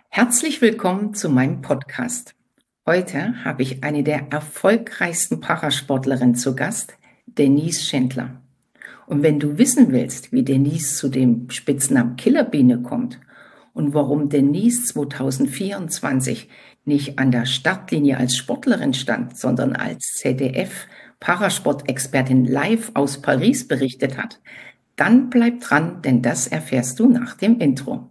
Herzlich willkommen zu meinem Podcast. Heute habe ich eine der erfolgreichsten Parasportlerinnen zu Gast, Denise Schindler. Und wenn du wissen willst, wie Denise zu dem Spitznamen Killerbiene kommt und warum Denise 2024 nicht an der Startlinie als Sportlerin stand, sondern als ZDF-Parasportexpertin live aus Paris berichtet hat, dann bleib dran, denn das erfährst du nach dem Intro.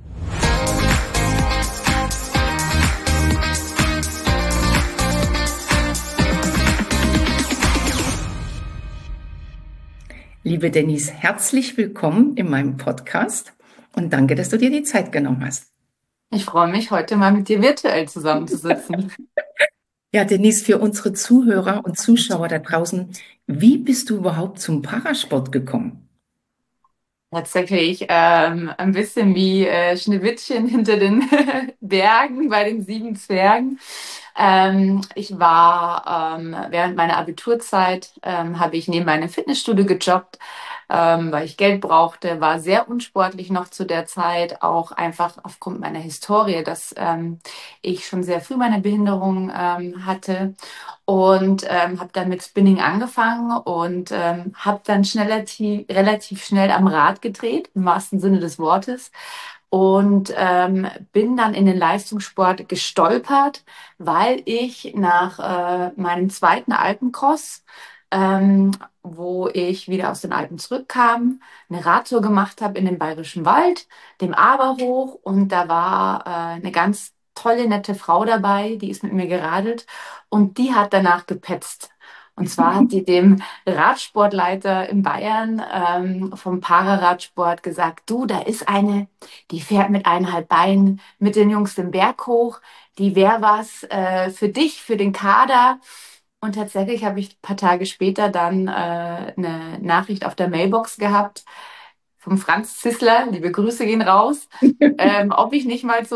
Liebe Denise, herzlich willkommen in meinem Podcast und danke, dass du dir die Zeit genommen hast. Ich freue mich, heute mal mit dir virtuell zusammenzusitzen. Ja, Denise, für unsere Zuhörer und Zuschauer da draußen, wie bist du überhaupt zum Parasport gekommen? Tatsächlich ein bisschen wie Schneewittchen hinter den Bergen bei den sieben Zwergen. Ich war während meiner Abiturzeit, habe ich neben meinem Fitnessstudio gejobbt, weil ich Geld brauchte, war sehr unsportlich noch zu der Zeit, auch einfach aufgrund meiner Historie, dass ich schon sehr früh meine Behinderung hatte. Und habe dann mit Spinning angefangen und habe dann relativ schnell am Rad gedreht, im wahrsten Sinne des Wortes. Und bin dann in den Leistungssport gestolpert, weil ich nach meinem zweiten Alpencross, ähm, wo ich wieder aus den Alpen zurückkam, eine Radtour gemacht habe in den Bayerischen Wald, dem Aber hoch. Und da war eine ganz tolle, nette Frau dabei, die ist mit mir geradelt. Und die hat danach gepetzt. Und zwar hat die dem Radsportleiter in Bayern vom Pararadsport gesagt, du, da ist eine, die fährt mit 1,5 Beinen mit den Jungs den Berg hoch, die wäre was für dich, für den Kader. Und tatsächlich habe ich ein paar Tage später dann eine Nachricht auf der Mailbox gehabt vom Franz Zissler, liebe Grüße gehen raus, ob ich nicht mal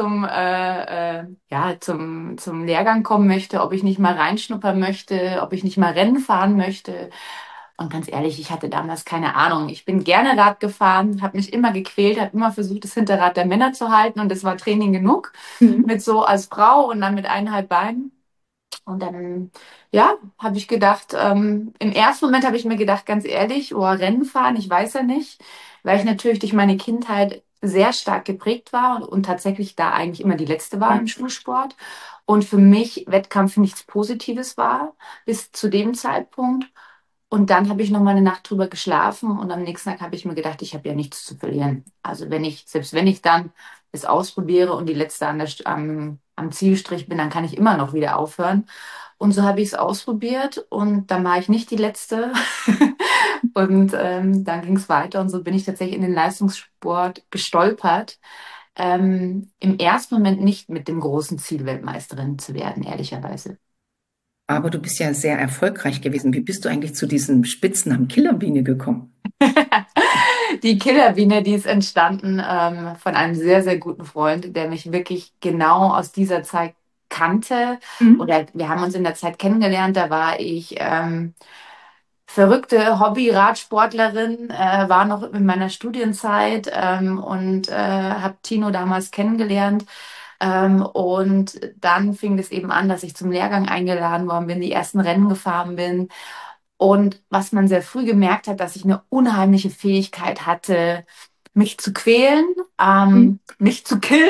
zum Lehrgang kommen möchte, ob ich nicht mal reinschnuppern möchte, ob ich nicht mal Rennen fahren möchte. Und ganz ehrlich, ich hatte damals keine Ahnung. Ich bin gerne Rad gefahren, habe mich immer gequält, habe immer versucht, das Hinterrad der Männer zu halten und das war Training genug Mhm. mit so als Frau und dann mit 1,5 Beinen. Und dann, ja, habe ich gedacht, im ersten Moment habe ich mir gedacht, ganz ehrlich, oh, Rennen fahren, ich weiß ja nicht, weil ich natürlich durch meine Kindheit sehr stark geprägt war und tatsächlich da eigentlich immer die Letzte war im Schulsport. Und für mich Wettkampf nichts Positives war bis zu dem Zeitpunkt. Und dann habe ich noch mal eine Nacht drüber geschlafen und am nächsten Tag habe ich mir gedacht, ich habe ja nichts zu verlieren. Also selbst wenn ich dann es ausprobiere und die Letzte am Zielstrich bin, dann kann ich immer noch wieder aufhören. Und so habe ich es ausprobiert und dann war ich nicht die Letzte. Und dann ging es weiter und so bin ich tatsächlich in den Leistungssport gestolpert. Im ersten Moment nicht mit dem großen Ziel, Weltmeisterin zu werden, ehrlicherweise. Aber du bist ja sehr erfolgreich gewesen. Wie bist du eigentlich zu diesem Spitznamen Killerbiene gekommen? Die Killerbiene, die ist entstanden von einem sehr, sehr guten Freund, der mich wirklich genau aus dieser Zeit kannte. Mhm. Oder wir haben uns in der Zeit kennengelernt, da war ich verrückte Hobby-Radsportlerin, war noch in meiner Studienzeit und habe Tino damals kennengelernt. Und dann fing es eben an, dass ich zum Lehrgang eingeladen worden bin, die ersten Rennen gefahren bin. Und was man sehr früh gemerkt hat, dass ich eine unheimliche Fähigkeit hatte, mich zu quälen, mich zu killen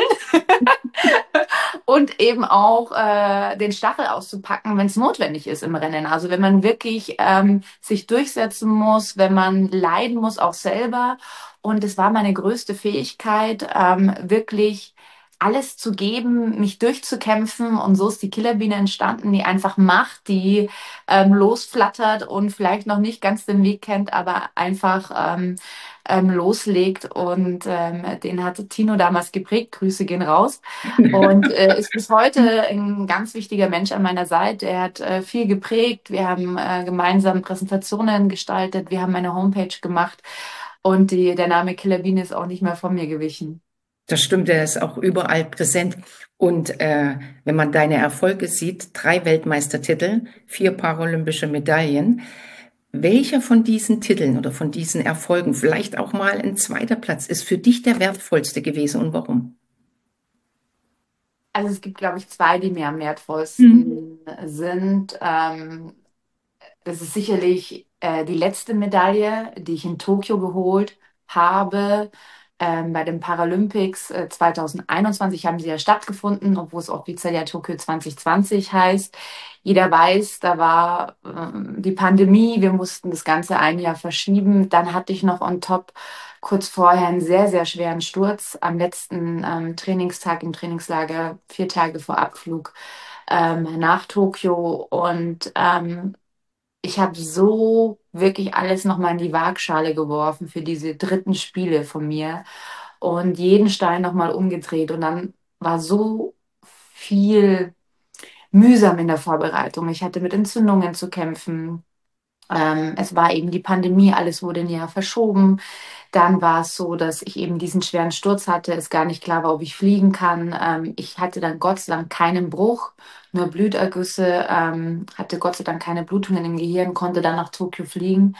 und eben auch den Stachel auszupacken, wenn es notwendig ist im Rennen. Also wenn man wirklich sich durchsetzen muss, wenn man leiden muss, auch selber. Und es war meine größte Fähigkeit, wirklich alles zu geben, mich durchzukämpfen. Und so ist die Killerbiene entstanden, die einfach macht, die losflattert und vielleicht noch nicht ganz den Weg kennt, aber einfach loslegt. Und den hatte Tino damals geprägt. Grüße gehen raus. Und ist bis heute ein ganz wichtiger Mensch an meiner Seite. Er hat viel geprägt. Wir haben gemeinsam Präsentationen gestaltet. Wir haben eine Homepage gemacht. Und der Name Killer Biene ist auch nicht mehr von mir gewichen. Das stimmt, der ist auch überall präsent. Und wenn man deine Erfolge sieht, 3 Weltmeistertitel, 4 paralympische Medaillen. Welcher von diesen Titeln oder von diesen Erfolgen, vielleicht auch mal ein zweiter Platz, ist für dich der wertvollste gewesen und warum? Also es gibt, glaube ich, zwei, die mir am Mhm. wertvollsten sind. Das ist sicherlich die letzte Medaille, die ich in Tokio geholt habe. Bei den Paralympics 2021 haben sie ja stattgefunden, obwohl es offiziell ja Tokio 2020 heißt. Jeder weiß, da war die Pandemie, wir mussten das Ganze ein Jahr verschieben. Dann hatte ich noch on top kurz vorher einen sehr, sehr schweren Sturz am letzten Trainingstag im Trainingslager, 4 Tage vor Abflug nach Tokio. Und ich habe so wirklich alles nochmal in die Waagschale geworfen für diese dritten Spiele von mir und jeden Stein nochmal umgedreht. Und dann war so viel mühsam in der Vorbereitung. Ich hatte mit Entzündungen zu kämpfen. Es war eben die Pandemie, alles wurde ein Jahr verschoben. Dann war es so, dass ich eben diesen schweren Sturz hatte, es gar nicht klar war, ob ich fliegen kann. Ich hatte dann Gott sei Dank keinen Bruch, nur Blutergüsse, hatte Gott sei Dank keine Blutungen im Gehirn, konnte dann nach Tokio fliegen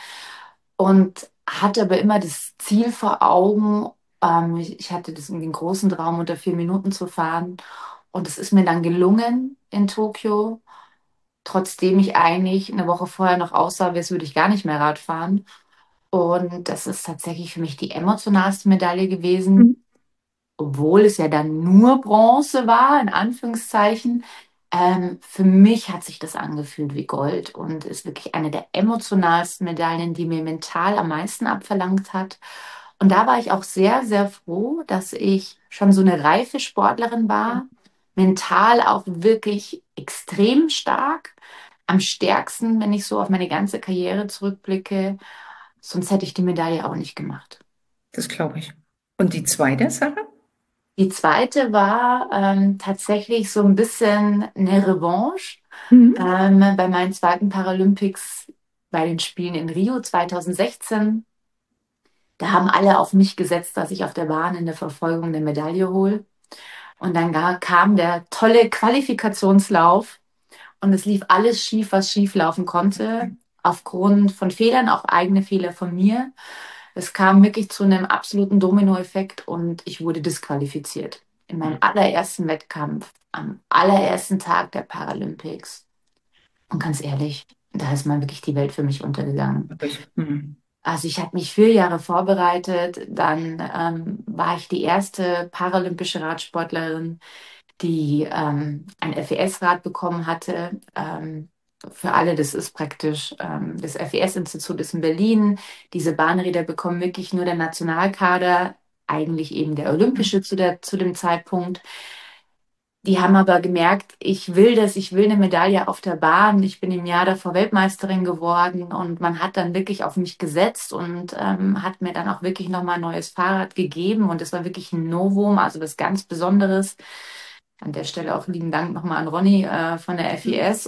und hatte aber immer das Ziel vor Augen. Ich hatte den großen Traum, unter 4 Minuten zu fahren. Und es ist mir dann gelungen in Tokio, trotzdem ich eigentlich eine Woche vorher noch aussah, als würde ich gar nicht mehr Rad fahren. Und das ist tatsächlich für mich die emotionalste Medaille Mhm. gewesen, obwohl es ja dann nur Bronze war, in Anführungszeichen. Für mich hat sich das angefühlt wie Gold und ist wirklich eine der emotionalsten Medaillen, die mir mental am meisten abverlangt hat. Und da war ich auch sehr, sehr froh, dass ich schon so eine reife Sportlerin war, mental auch wirklich extrem stark, am stärksten, wenn ich so auf meine ganze Karriere zurückblicke. Sonst hätte ich die Medaille auch nicht gemacht. Das glaube ich. Und die zweite Sache? Die zweite war tatsächlich so ein bisschen eine Revanche Mhm. bei meinen zweiten Paralympics bei den Spielen in Rio 2016. Da haben alle auf mich gesetzt, dass ich auf der Bahn in der Verfolgung eine Medaille hole. Und dann kam der tolle Qualifikationslauf und es lief alles schief, was schief laufen konnte, aufgrund von Fehlern, auch eigene Fehler von mir. Es kam wirklich zu einem absoluten Dominoeffekt und ich wurde disqualifiziert. In meinem allerersten Wettkampf, am allerersten Tag der Paralympics. Und ganz ehrlich, da ist mal wirklich die Welt für mich untergegangen. Mhm. Also ich habe mich 4 Jahre vorbereitet, dann war ich die erste paralympische Radsportlerin, die ein FES-Rad bekommen hatte. Für alle, das ist praktisch, das FES-Institut ist in Berlin. Diese Bahnräder bekommen wirklich nur der Nationalkader, eigentlich eben der Olympische zu dem Zeitpunkt. Die haben aber gemerkt, ich will das, ich will eine Medaille auf der Bahn. Ich bin im Jahr davor Weltmeisterin geworden und man hat dann wirklich auf mich gesetzt und hat mir dann auch wirklich nochmal ein neues Fahrrad gegeben und es war wirklich ein Novum, also was ganz Besonderes. An der Stelle auch lieben Dank nochmal an Ronny von der FIS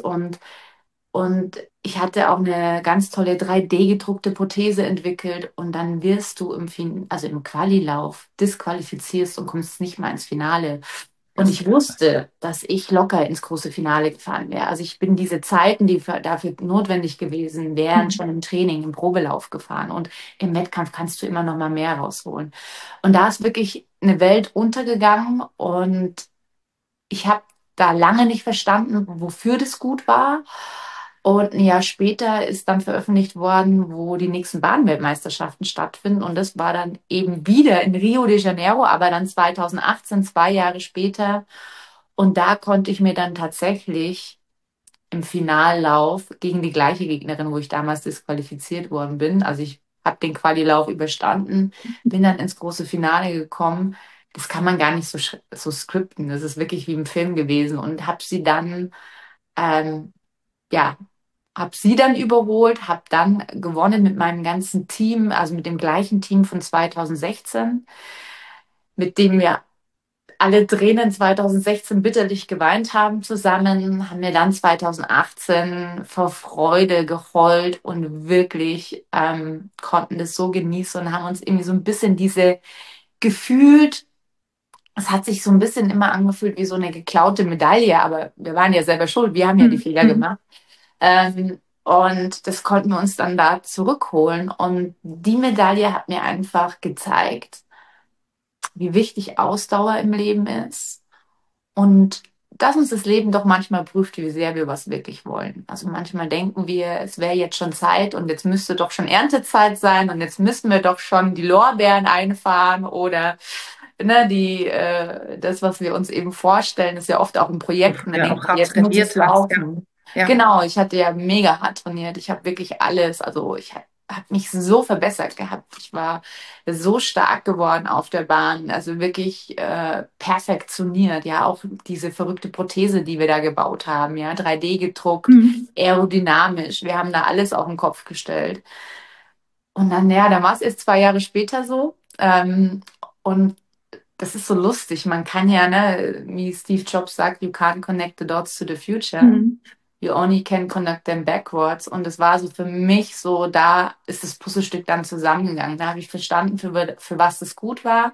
und ich hatte auch eine ganz tolle 3D gedruckte Prothese entwickelt und dann wirst du also im Qualilauf disqualifizierst und kommst nicht mal ins Finale. Und Das ich wusste, dass ich locker ins große Finale gefahren wäre. Also ich bin diese Zeiten, die dafür notwendig gewesen wären, Mhm. schon im Training, im Probelauf gefahren. Und im Wettkampf kannst du immer noch mal mehr rausholen. Und da ist wirklich eine Welt untergegangen und ich habe da lange nicht verstanden, wofür das gut war. Und ein Jahr später ist dann veröffentlicht worden, wo die nächsten Bahnweltmeisterschaften stattfinden. Und das war dann eben wieder in Rio de Janeiro, aber dann 2018, 2 Jahre später. Und da konnte ich mir dann tatsächlich im Finallauf gegen die gleiche Gegnerin, wo ich damals disqualifiziert worden bin. Also ich habe den Qualilauf überstanden, bin dann ins große Finale gekommen. Das kann man gar nicht so skripten. Das ist wirklich wie im Film gewesen und habe sie dann, ja, habe sie dann überholt, habe dann gewonnen mit meinem ganzen Team, also mit dem gleichen Team von 2016, mit dem wir alle Tränen 2016 bitterlich geweint haben zusammen, haben wir dann 2018 vor Freude geheult und wirklich konnten das so genießen und haben uns irgendwie so ein bisschen gefühlt, es hat sich so ein bisschen immer angefühlt wie so eine geklaute Medaille, aber wir waren ja selber schuld, wir haben ja die Mhm. Fehler Mhm. gemacht. Und das konnten wir uns dann da zurückholen. Und die Medaille hat mir einfach gezeigt, wie wichtig Ausdauer im Leben ist Und dass uns das Leben doch manchmal prüft, wie sehr wir was wirklich wollen. Also manchmal denken wir, es wäre jetzt schon Zeit und jetzt müsste doch schon Erntezeit sein und jetzt müssten wir doch schon die Lorbeeren einfahren oder ne, das, was wir uns eben vorstellen, ist ja oft auch ein Projekt und dann Ja, denken auch wir, hart jetzt muss es trainiert hast, ja. laufen. Ja, Genau, ich hatte ja mega hart trainiert. Ich habe wirklich alles, also ich habe mich so verbessert gehabt. Ich war so stark geworden auf der Bahn, also wirklich perfektioniert. Ja, auch diese verrückte Prothese, die wir da gebaut haben, ja, 3D gedruckt, mhm. aerodynamisch. Wir haben da alles auf den Kopf gestellt. Und dann, ja, dann war es erst 2 Jahre später so. Und das ist so lustig. Man kann ja, ne, wie Steve Jobs sagt, you can't connect the dots to the future. Mhm. You only can connect them backwards. Und es war so für mich so, da ist das Puzzlestück dann zusammengegangen. Da habe ich verstanden, für was es gut war.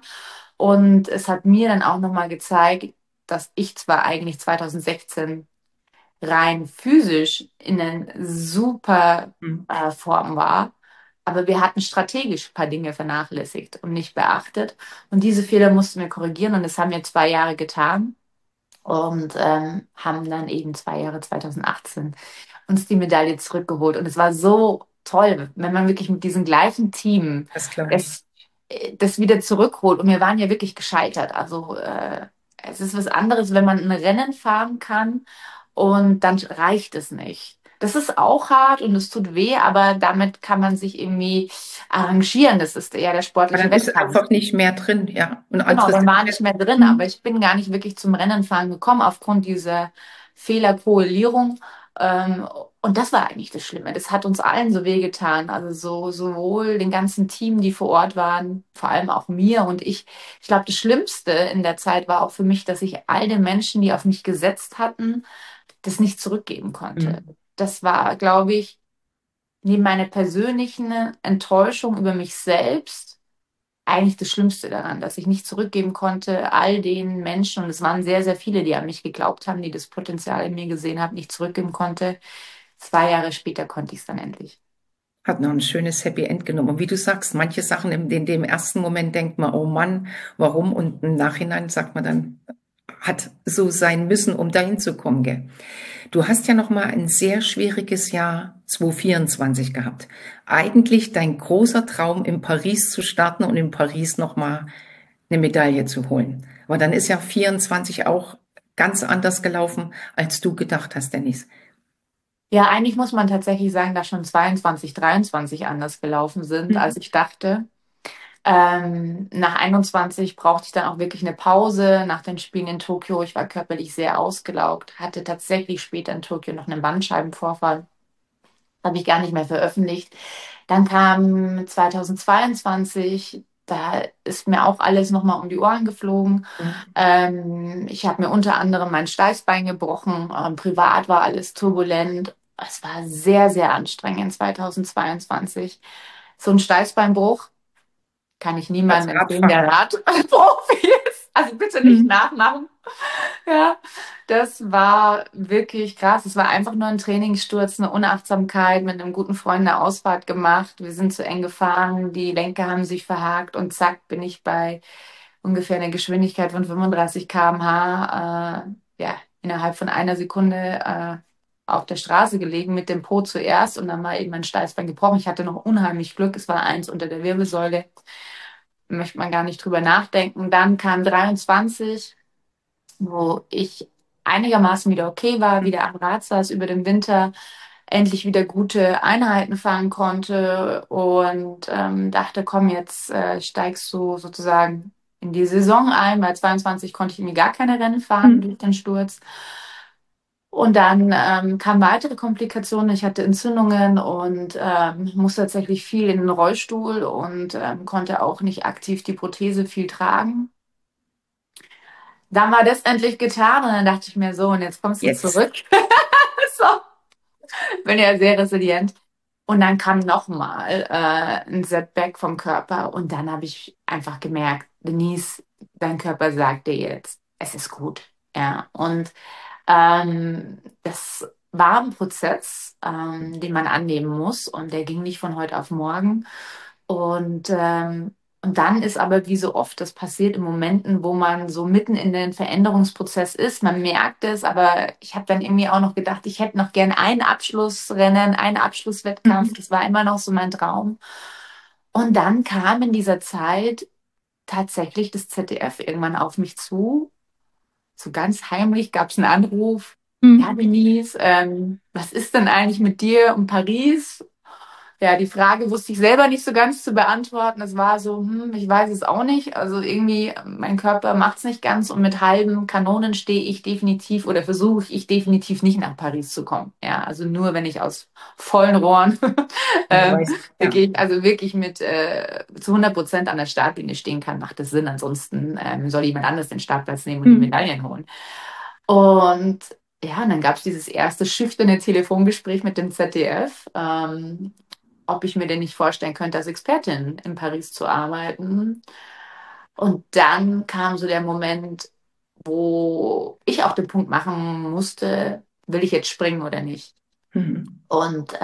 Und es hat mir dann auch nochmal gezeigt, dass ich zwar eigentlich 2016 rein physisch in einer super Mhm. Form war, aber wir hatten strategisch ein paar Dinge vernachlässigt und nicht beachtet. Und diese Fehler mussten wir korrigieren und das haben wir 2 Jahre getan und haben dann eben 2 Jahre 2018 uns die Medaille zurückgeholt. Und es war so toll, wenn man wirklich mit diesem gleichen Team Das glaube ich. das, das wieder zurückholt. Und wir waren ja wirklich gescheitert. Also es ist was anderes, wenn man ein Rennen fahren kann und dann reicht es nicht. Das ist auch hart und es tut weh, aber damit kann man sich irgendwie arrangieren. Das ist ja der Aber sportliche dann ist Wettkampf. einfach nicht mehr drin, ja. Und als Genau, dann war Resultat. nicht mehr drin, aber Mhm. ich bin gar nicht wirklich zum Rennenfahren gekommen aufgrund dieser Fehlerkorrelierung. Ähm, und das war eigentlich das Schlimme. Das hat uns allen so wehgetan. Also sowohl den ganzen Team, die vor Ort waren, vor allem auch mir und ich. Ich glaube, das Schlimmste in der Zeit war auch für mich, dass ich all den Menschen, die auf mich gesetzt hatten, das nicht zurückgeben konnte. Mhm. Das war, glaube ich, neben meiner persönlichen Enttäuschung über mich selbst eigentlich das Schlimmste daran, dass ich nicht zurückgeben konnte, all den Menschen, und es waren sehr, sehr viele, die an mich geglaubt haben, die das Potenzial in mir gesehen haben, nicht zurückgeben konnte. 2 Jahre später konnte ich es dann endlich. Hat noch ein schönes Happy End genommen. Und wie du sagst, manche Sachen in dem ersten Moment denkt man, oh Mann, warum? Und im Nachhinein sagt man dann, hat so sein müssen, um dahin zu kommen, gell? Du hast ja noch mal ein sehr schwieriges Jahr 2024 gehabt. Eigentlich dein großer Traum, in Paris zu starten und in Paris noch mal eine Medaille zu holen. Aber dann ist ja 24 auch ganz anders gelaufen, als du gedacht hast, Dennis. Ja, eigentlich muss man tatsächlich sagen, dass schon 22, 23 anders gelaufen sind, als Mhm. ich dachte. Nach 21 brauchte ich dann auch wirklich eine Pause nach den Spielen in Tokio. Ich war körperlich sehr ausgelaugt, hatte tatsächlich später in Tokio noch einen Bandscheibenvorfall. Habe ich gar nicht mehr veröffentlicht. Dann kam 2022, da ist mir auch alles nochmal um die Ohren geflogen. Mhm. Ich habe mir unter anderem mein Steißbein gebrochen. Privat war alles turbulent. Es war sehr, sehr anstrengend 2022. So ein Steißbeinbruch kann ich Als niemandem empfehlen, der Radfahrer. Radprofi ist. Also bitte nicht Mhm. nachmachen. Ja, das war wirklich krass. Es war einfach nur ein Trainingssturz, eine Unachtsamkeit mit einem guten Freund eine Ausfahrt gemacht. Wir sind zu eng gefahren, die Lenker haben sich verhakt und zack, bin ich bei ungefähr einer Geschwindigkeit von 35 km/h, ja, innerhalb von einer Sekunde auf der Straße gelegen mit dem Po zuerst und dann war eben mein Steißbein gebrochen. Ich hatte noch unheimlich Glück, es war eins unter der Wirbelsäule. Möchte man gar nicht drüber nachdenken. Dann kam 23, wo ich einigermaßen wieder okay war, wieder am Rad saß über den Winter, endlich wieder gute Einheiten fahren konnte und dachte, komm, jetzt steigst du sozusagen in die Saison ein. Bei 22 konnte ich irgendwie gar keine Rennen fahren Mhm. durch den Sturz. Und dann kamen weitere Komplikationen. Ich hatte Entzündungen und musste tatsächlich viel in den Rollstuhl und konnte auch nicht aktiv die Prothese viel tragen. Dann war das endlich getan und dann dachte ich mir so, und jetzt kommst du Jetzt. zurück. So, bin ja sehr resilient. Und dann kam nochmal ein Setback vom Körper und dann habe ich einfach gemerkt, Denise, dein Körper sagt dir jetzt, es ist gut. Ja, und das war ein Prozess, den man annehmen muss und der ging nicht von heute auf morgen. Und Und dann ist aber wie so oft das passiert in Momenten, wo man so mitten in den Veränderungsprozess ist. Man merkt es, aber ich habe dann irgendwie auch noch gedacht, ich hätte noch gern ein Abschlussrennen, einen Abschlusswettkampf. Mhm. Das war immer noch so mein Traum. Und dann kam in dieser Zeit tatsächlich das ZDF irgendwann auf mich zu. So ganz heimlich gab es einen Anruf. Ja, Mhm. Denise, was ist denn eigentlich mit dir und Paris? Ja, die Frage wusste ich selber nicht so ganz zu beantworten. Es war so, ich weiß es auch nicht. Also irgendwie, mein Körper macht es nicht ganz und mit halben Kanonen stehe ich definitiv oder versuche ich definitiv nicht nach Paris zu kommen. Ja, also nur wenn ich aus vollen Rohren Du ähm, weißt, da ja. gehe ich also wirklich mit zu 100% an der Startlinie stehen kann, macht das Sinn. Ansonsten soll jemand anders den Startplatz nehmen und die Mhm. Medaillen holen. Und ja, und dann gab es dieses erste schüchterne Telefongespräch mit dem ZDF, ob ich mir denn nicht vorstellen könnte, als Expertin in Paris zu arbeiten. Und dann kam so der Moment, wo ich auch den Punkt machen musste, will ich jetzt springen oder nicht? Mhm. Und,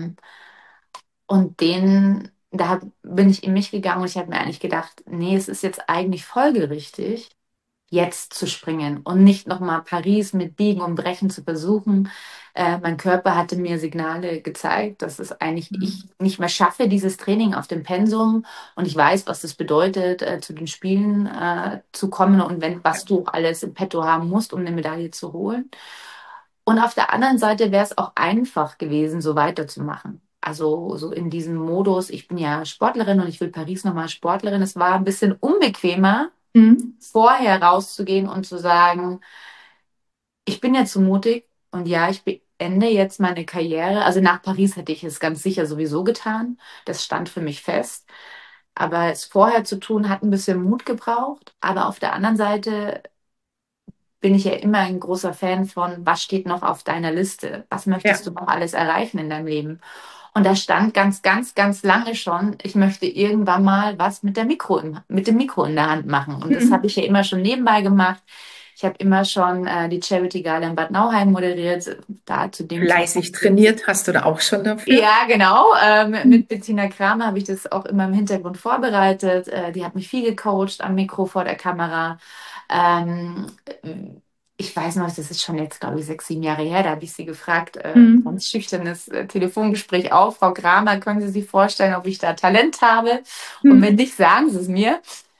da bin ich in mich gegangen und ich habe mir eigentlich gedacht, nee, es ist jetzt eigentlich folgerichtig, jetzt zu springen und nicht nochmal Paris mit Biegen und Brechen zu versuchen. Mein Körper hatte mir Signale gezeigt, dass es eigentlich ich Mhm. nicht mehr schaffe, dieses Training auf dem Pensum. Und ich weiß, was das bedeutet, zu den Spielen zu kommen und was du alles im Petto haben musst, um eine Medaille zu holen. Und auf der anderen Seite wäre es auch einfach gewesen, so weiterzumachen. Also so in diesem Modus, ich bin ja Sportlerin und ich will Paris nochmal Sportlerin. Es war ein bisschen unbequemer, Mhm. vorher rauszugehen und zu sagen, ich bin jetzt so mutig und ja, ich beende jetzt meine Karriere. Also nach Paris hätte ich es ganz sicher sowieso getan. Das stand für mich fest. Aber es vorher zu tun, hat ein bisschen Mut gebraucht. Aber auf der anderen Seite bin ich ja immer ein großer Fan von, was steht noch auf deiner Liste? Was möchtest Ja. du noch alles erreichen in deinem Leben? Und da stand ganz, ganz, ganz lange schon, ich möchte irgendwann mal was mit dem Mikro in der Hand machen. Und das habe Mhm. ich ja immer schon nebenbei gemacht. Ich habe immer schon die Charity Gala in Bad Nauheim moderiert. Da zu dem Fleißig Zeitpunkt. trainiert hast du da auch schon dafür? Ja, genau. Mhm. Mit Bettina Kramer habe ich das auch immer im Hintergrund vorbereitet. Die hat mich viel gecoacht am Mikro vor der Kamera. Ähm, Ich weiß noch, das ist schon jetzt, glaube ich, 6, 7 Jahre her. Da habe ich sie gefragt, Mhm. ganz schüchternes Telefongespräch auf. Frau Kramer, können Sie sich vorstellen, ob ich da Talent habe? Und wenn Mhm. nicht, sagen Sie es mir.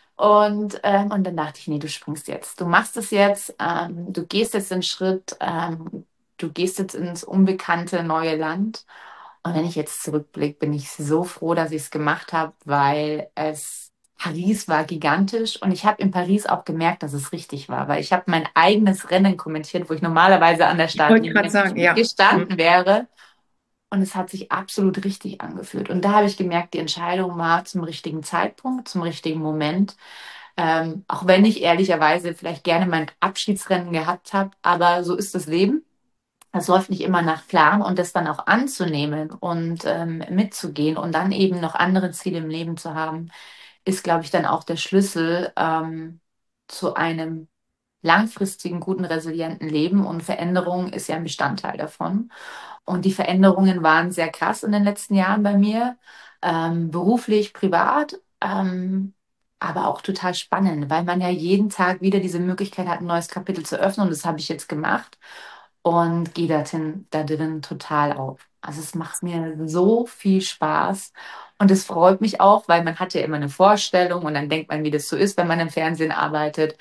Und dann dachte ich, nee, du springst jetzt. Du machst es jetzt. Du gehst jetzt den Schritt. Du gehst jetzt ins unbekannte neue Land. Und wenn ich jetzt zurückblicke, bin ich so froh, dass ich es gemacht habe, weil Paris war gigantisch und ich habe in Paris auch gemerkt, dass es richtig war, weil ich habe mein eigenes Rennen kommentiert, wo ich normalerweise an der Ich wollte gerade Startlinie sagen, ja. Mhm. gestanden wäre und es hat sich absolut richtig angefühlt. Und da habe ich gemerkt, die Entscheidung war zum richtigen Zeitpunkt, zum richtigen Moment. Auch wenn ich ehrlicherweise vielleicht gerne mein Abschiedsrennen gehabt habe, aber so ist das Leben. Das läuft nicht immer nach Plan und das dann auch anzunehmen und mitzugehen und dann eben noch andere Ziele im Leben zu haben, ist, glaube ich, dann auch der Schlüssel zu einem langfristigen, guten, resilienten Leben. Und Veränderung ist ja ein Bestandteil davon. Und die Veränderungen waren sehr krass in den letzten Jahren bei mir, beruflich, privat. Aber auch total spannend, weil man ja jeden Tag wieder diese Möglichkeit hat, ein neues Kapitel zu öffnen. Und das habe ich jetzt gemacht und gehe da drin total auf. Also es macht mir so viel Spaß und es freut mich auch, weil man hat ja immer eine Vorstellung und dann denkt man, wie das so ist, wenn man im Fernsehen arbeitet.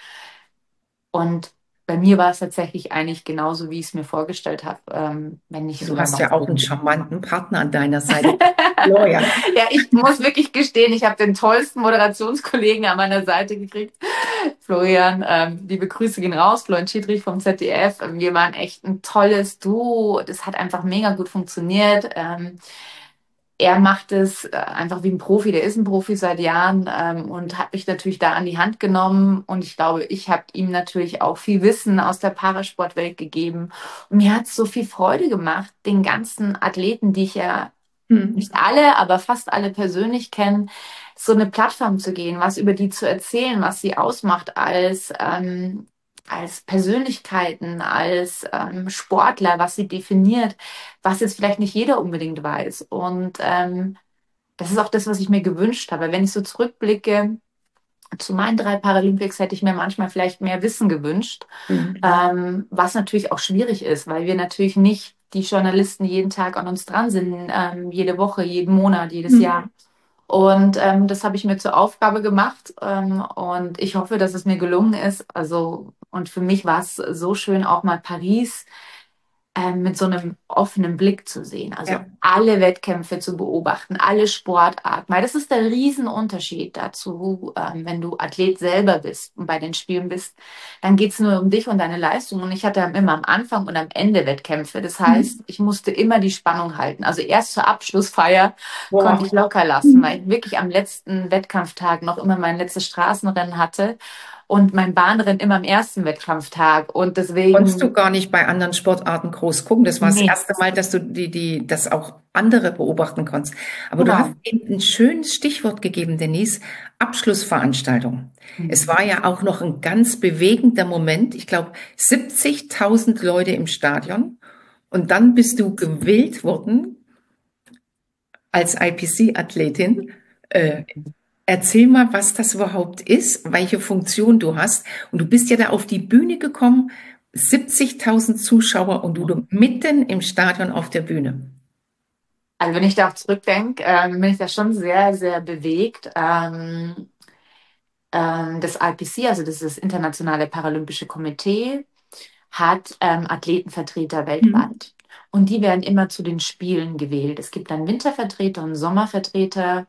Und bei mir war es tatsächlich eigentlich genauso, wie ich es mir vorgestellt habe, wenn nicht Du sogar hast noch ja auch einen so. charmanten Partner an deiner Seite, Florian. Ja, ich muss wirklich gestehen, ich habe den tollsten Moderationskollegen an meiner Seite gekriegt. Florian, liebe Grüße gehen raus, Florian Schiedrich vom ZDF. Wir waren echt ein tolles Duo. Das hat einfach mega gut funktioniert. Er macht es einfach wie ein Profi, der ist ein Profi seit Jahren und hat mich natürlich da an die Hand genommen. Und ich glaube, ich habe ihm natürlich auch viel Wissen aus der Parasportwelt gegeben. Und mir hat es so viel Freude gemacht, den ganzen Athleten, die ich ja Mhm. nicht alle, aber fast alle persönlich kennen, so eine Plattform zu gehen, was über die zu erzählen, was sie ausmacht als Persönlichkeiten, als Sportler, was sie definiert, was jetzt vielleicht nicht jeder unbedingt weiß. Und das ist auch das, was ich mir gewünscht habe. Wenn ich so zurückblicke, zu meinen 3 Paralympics hätte ich mir manchmal vielleicht mehr Wissen gewünscht, Mhm. was natürlich auch schwierig ist, weil wir natürlich nicht die Journalisten jeden Tag an uns dran sind, jede Woche, jeden Monat, jedes Mhm. Jahr. Und das habe ich mir zur Aufgabe gemacht und ich hoffe, dass es mir gelungen ist. Also, und für mich war es so schön, auch mal Paris mit so einem offenen Blick zu sehen. Also Ja. alle Wettkämpfe zu beobachten, alle Sportarten. Weil das ist der Riesenunterschied dazu, wenn du Athlet selber bist und bei den Spielen bist, dann geht es nur um dich und deine Leistung. Und ich hatte immer am Anfang und am Ende Wettkämpfe. Das heißt, Mhm. ich musste immer die Spannung halten. Also erst zur Abschlussfeier konnte ich Boah. locker lassen, weil ich wirklich am letzten Wettkampftag noch immer mein letztes Straßenrennen hatte und mein Bahnrennen immer am ersten Wettkampftag. Und Konntest du deswegen, gar nicht bei anderen Sportarten groß gucken. Das war das nee, erste Mal, dass du das auch andere beobachten konntest. Aber du hast genau. eben ein schönes Stichwort gegeben, Denise, Abschlussveranstaltung. Es Mhm. war ja auch noch ein ganz bewegender Moment. Ich glaube, 70.000 Leute im Stadion. Und dann bist du gewählt worden als IPC-Athletin. Äh, Erzähl mal, was das überhaupt ist, welche Funktion du hast. Und du bist ja da auf die Bühne gekommen, 70.000 Zuschauer und du mitten im Stadion auf der Bühne. Also wenn ich da auch zurückdenke, bin ich da schon sehr, sehr bewegt. Das IPC, also das ist das Internationale Paralympische Komitee, hat Athletenvertreter Mhm. weltweit. Und die werden immer zu den Spielen gewählt. Es gibt dann Wintervertreter und Sommervertreter.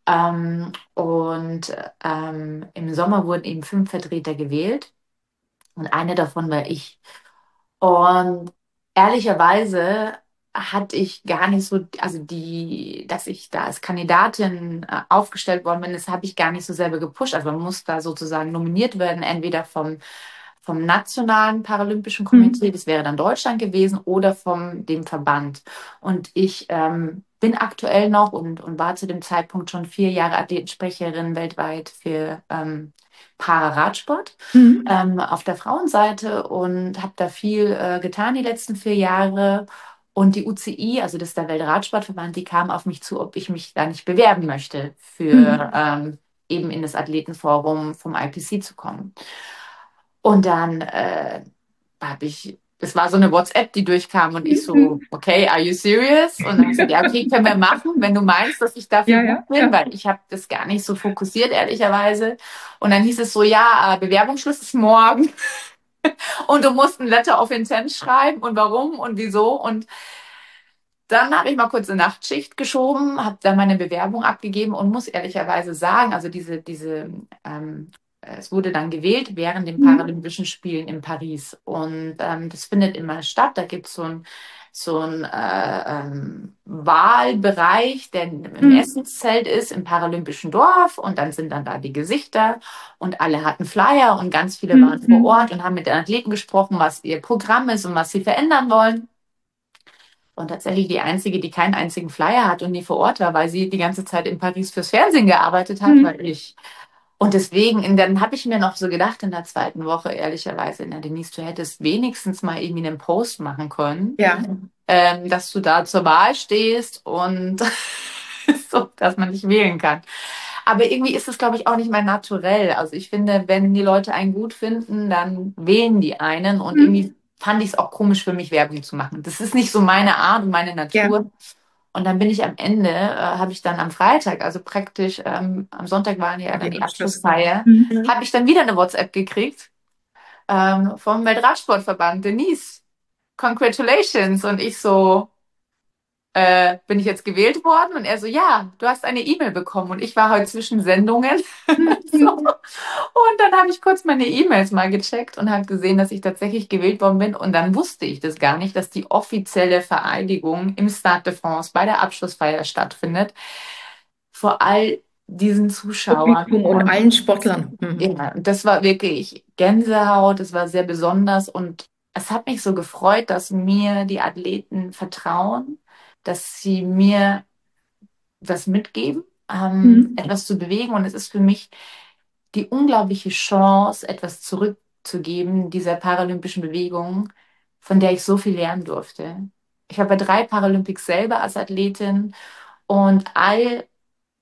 Und im Sommer wurden eben 5 Vertreter gewählt. Und eine davon war ich. Und ehrlicherweise hatte ich gar nicht so, also dass ich da als Kandidatin aufgestellt worden bin, das habe ich gar nicht so selber gepusht. Also man muss da sozusagen nominiert werden, entweder vom Nationalen Paralympischen Komitee, Mhm. das wäre dann Deutschland gewesen, oder vom dem Verband. Und ich bin aktuell noch und war zu dem Zeitpunkt schon 4 Jahre Athletensprecherin weltweit für Pararadsport Mhm. auf der Frauenseite und habe da viel getan die letzten 4 Jahre. Und die UCI, also das ist der Weltradsportverband, die kam auf mich zu, ob ich mich da nicht bewerben möchte, für Mhm. eben in das Athletenforum vom IPC zu kommen. Und dann es war so eine WhatsApp, die durchkam und ich so, Mhm. okay, are you serious? Und dann habe ich gesagt, ja, okay, können wir machen, wenn du meinst, dass ich dafür Ja, gut ja, bin, ja. weil ich habe das gar nicht so fokussiert, ehrlicherweise. Und dann hieß es so, ja, Bewerbungsschluss ist morgen und du musst ein Letter of Intent schreiben und warum und wieso. Und dann habe ich mal kurz eine Nachtschicht geschoben, habe dann meine Bewerbung abgegeben und muss ehrlicherweise sagen, also es wurde dann gewählt während den Mhm. Paralympischen Spielen in Paris. Und das findet immer statt. Da gibt es so ein Wahlbereich, der im Mhm. Essenszelt ist, im Paralympischen Dorf. Und dann sind dann da die Gesichter und alle hatten Flyer und ganz viele waren vor Mhm. Ort und haben mit den Athleten gesprochen, was ihr Programm ist und was sie verändern wollen. Und tatsächlich die einzige, die keinen einzigen Flyer hat und nie vor Ort war, weil sie die ganze Zeit in Paris fürs Fernsehen gearbeitet hat, Mhm. weil ich. Und deswegen, und dann habe ich mir noch so gedacht in der zweiten Woche, ehrlicherweise, na Denise, du hättest wenigstens mal irgendwie einen Post machen können, Ja, dass du da zur Wahl stehst und so, dass man dich wählen kann. Aber irgendwie ist es, glaube ich, auch nicht mein Naturell. Also ich finde, wenn die Leute einen gut finden, dann wählen die einen. Und mhm. irgendwie fand ich es auch komisch für mich, Werbung zu machen. Das ist nicht so meine Art und meine Ja, Natur. Und dann bin ich am Ende, habe ich dann am Freitag, also praktisch am Sonntag war ja war dann die die Abschluss. Abschlussfeier, Mhm. habe ich dann wieder eine WhatsApp gekriegt vom Weltradsportverband, Denise, congratulations. Und ich so, bin ich jetzt gewählt worden? Und er so, ja, du hast eine E-Mail bekommen. Und ich war heute zwischen Sendungen. So. Mhm. Und dann habe ich kurz meine E-Mails mal gecheckt und habe gesehen, dass ich tatsächlich gewählt worden bin. Und dann wusste ich das gar nicht, dass die offizielle Vereidigung im Stade de France bei der Abschlussfeier stattfindet. Vor all diesen Zuschauern. Publikum und Und allen Sportlern. Mhm. ja, das war wirklich Gänsehaut, das war sehr besonders und es hat mich so gefreut, dass mir die Athleten vertrauen, dass sie mir was mitgeben, Mhm. etwas zu bewegen und es ist für mich die unglaubliche Chance, etwas zurückzugeben dieser paralympischen Bewegung, von der ich so viel lernen durfte. Ich war bei 3 Paralympics selber als Athletin und all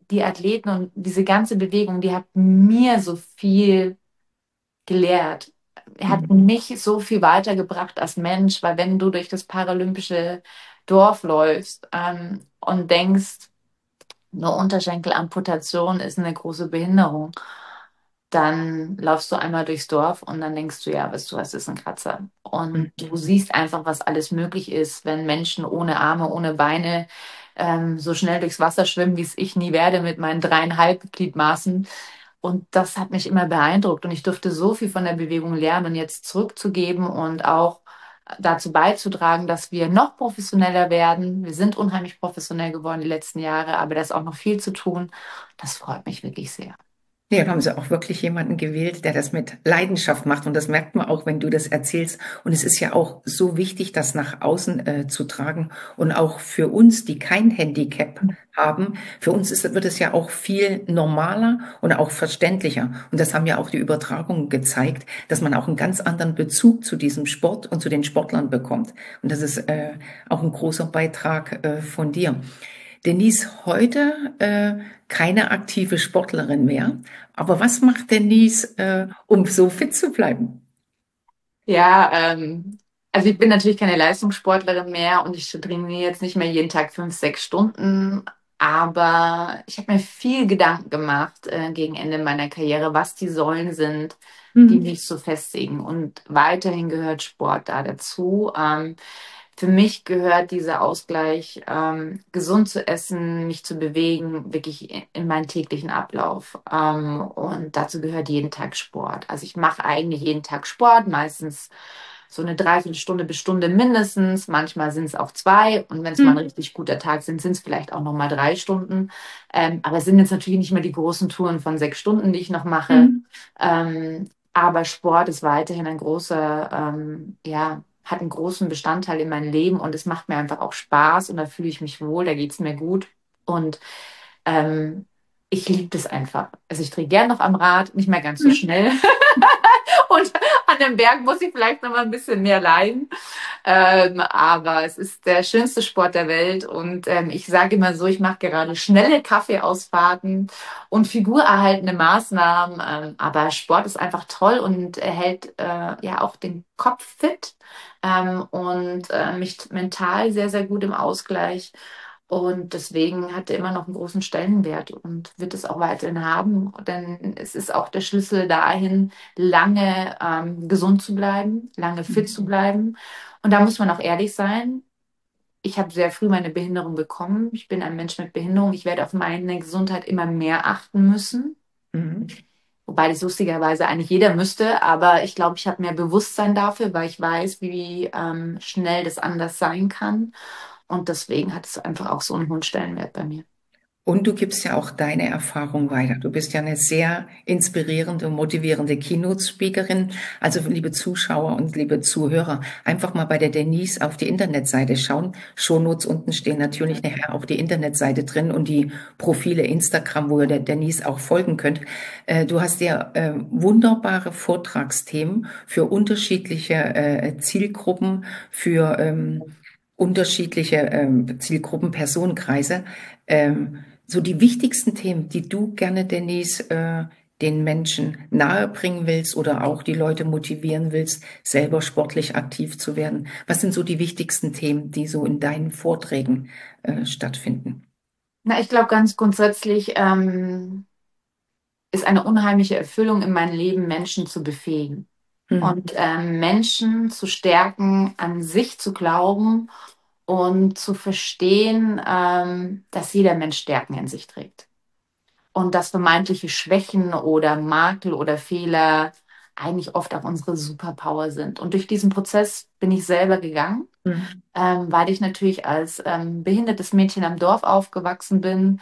die Athleten und diese ganze Bewegung, die hat mir so viel gelehrt. Er hat Mhm. mich so viel weitergebracht als Mensch, weil wenn du durch das paralympische Dorf läufst und denkst, eine Unterschenkelamputation ist eine große Behinderung, dann laufst du einmal durchs Dorf und dann denkst du, ja, weißt du was, ist ein Kratzer. Und Mhm. du siehst einfach, was alles möglich ist, wenn Menschen ohne Arme, ohne Beine so schnell durchs Wasser schwimmen, wie es ich nie werde mit meinen 3,5 Gliedmaßen. Und das hat mich immer beeindruckt und ich durfte so viel von der Bewegung lernen und jetzt zurückzugeben und auch dazu beizutragen, dass wir noch professioneller werden. Wir sind unheimlich professionell geworden die letzten Jahre, aber da ist auch noch viel zu tun. Das freut mich wirklich sehr. Ja, da haben sie auch wirklich jemanden gewählt, der das mit Leidenschaft macht. Und das merkt man auch, wenn du das erzählst. Und es ist ja auch so wichtig, das nach außen zu tragen. Und auch für uns, die kein Handicap haben, für uns wird es ja auch viel normaler und auch verständlicher. Und das haben ja auch die Übertragungen gezeigt, dass man auch einen ganz anderen Bezug zu diesem Sport und zu den Sportlern bekommt. Und das ist auch ein großer Beitrag von dir. Denise heute keine aktive Sportlerin mehr. Aber was macht Denise, um so fit zu bleiben? Ja, also ich bin natürlich keine Leistungssportlerin mehr und ich trainiere jetzt nicht mehr jeden Tag 5, 6 Stunden, aber ich habe mir viel Gedanken gemacht gegen Ende meiner Karriere, was die Säulen sind, die Mhm. mich so festigen. Und weiterhin gehört Sport da dazu. Für mich gehört dieser Ausgleich, gesund zu essen, mich zu bewegen, wirklich in meinen täglichen Ablauf. Und dazu gehört jeden Tag Sport. Also ich mache eigentlich jeden Tag Sport, meistens so eine Dreiviertelstunde bis Stunde mindestens. Manchmal sind es auch 2. Und wenn es mal ein Mhm. richtig guter Tag sind es vielleicht auch noch mal 3 Stunden. Aber es sind jetzt natürlich nicht mehr die großen Touren von 6 Stunden, die ich noch mache. Mhm. Aber Sport ist weiterhin ein großer, ja, hat einen großen Bestandteil in meinem Leben und es macht mir einfach auch Spaß und da fühle ich mich wohl, da geht es mir gut. Und ähm, ich liebe das einfach. Also ich drehe gern noch am Rad, nicht mehr ganz so Mhm. schnell. Und an dem Berg muss ich vielleicht noch mal ein bisschen mehr leiden. Aber es ist der schönste Sport der Welt und ich sage immer so, ich mache gerade schnelle Kaffeeausfahrten und figurerhaltende Maßnahmen. Aber Sport ist einfach toll und erhält ja auch den Kopf fit und mich mental sehr, sehr gut im Ausgleich. Und deswegen hat er immer noch einen großen Stellenwert und wird es auch weiterhin haben, denn es ist auch der Schlüssel dahin, lange gesund zu bleiben, lange fit zu bleiben. Und da muss man auch ehrlich sein. Ich habe sehr früh meine Behinderung bekommen. Ich bin ein Mensch mit Behinderung. Ich werde auf meine Gesundheit immer mehr achten müssen. Mhm. Wobei das lustigerweise eigentlich jeder müsste. Aber ich glaube, ich habe mehr Bewusstsein dafür, weil ich weiß, wie schnell das anders sein kann. Und deswegen hat es einfach auch so einen hohen Stellenwert bei mir. Und du gibst ja auch deine Erfahrung weiter. Du bist ja eine sehr inspirierende und motivierende Keynote-Speakerin. Also, liebe Zuschauer und liebe Zuhörer, einfach mal bei der Denise auf die Internetseite schauen. Shownotes unten stehen natürlich nachher auch die Internetseite drin und die Profile Instagram, wo ihr der Denise auch folgen könnt. Du hast ja wunderbare Vortragsthemen für unterschiedliche Zielgruppen, für unterschiedliche Zielgruppen, Personenkreise. So die wichtigsten Themen, die du gerne, Denise, den Menschen nahebringen willst oder auch die Leute motivieren willst, selber sportlich aktiv zu werden. Was sind so die wichtigsten Themen, die so in deinen Vorträgen stattfinden? Na, ich glaube ganz grundsätzlich ist eine unheimliche Erfüllung in meinem Leben, Menschen zu befähigen Hm. und Menschen zu stärken, an sich zu glauben und zu verstehen, dass jeder Mensch Stärken in sich trägt und dass vermeintliche Schwächen oder Makel oder Fehler eigentlich oft auch unsere Superpower sind. Und durch diesen Prozess bin ich selber gegangen, Hm. weil ich natürlich als behindertes Mädchen am Dorf aufgewachsen bin,